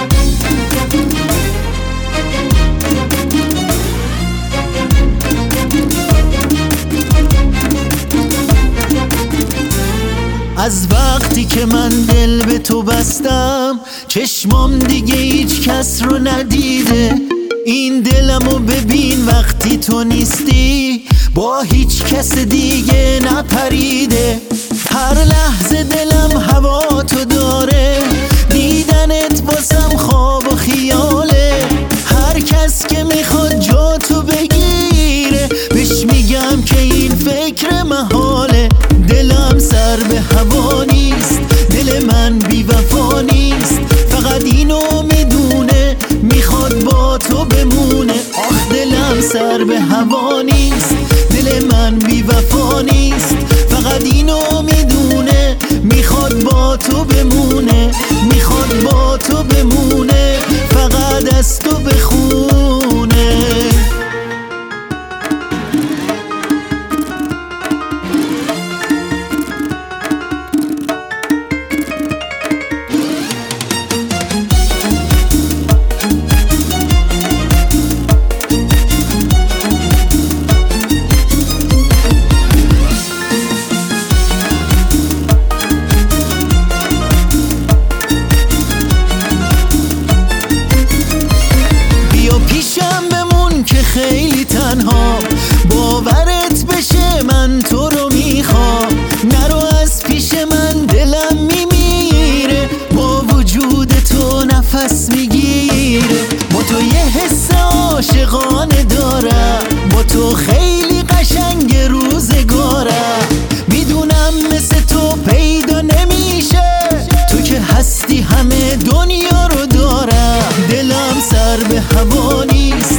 از وقتی که من دل به تو بستم چشمام دیگه هیچ کس رو ندیده. این دلمو ببین وقتی تو نیستی با هیچ کس دیگه نپریده. هر لحظه دلم هوا تو داره، دیدنت واسم خواب و خیاله. هر کس که میخواد جا تو بگیره بهش میگم که این فکر محاله. دلم سر به هوا نیست، دل من بی وفا نیست، فقط اینو میدونه میخواد با تو بمونه. آخ دلم سر به هوا نیست، دل من بی وفا نیست، فقط اینو میدونه میخواد با تو بمونه، میخواد با تو بمونه، فقط از تو بخونه. پیشم بمون که خیلی تنها، باورت بشه من تو رو میخوام. نرو از پیش من دلم میمیره، با وجود تو نفس میگیره. با تو یه حس عاشقانه دارم، با تو خیلی قشنگ روزگارم. میدونم مثل تو پیدا نمیشه، تو که هستی همه دنیا رو دارم. دلم سر به هوا نیست،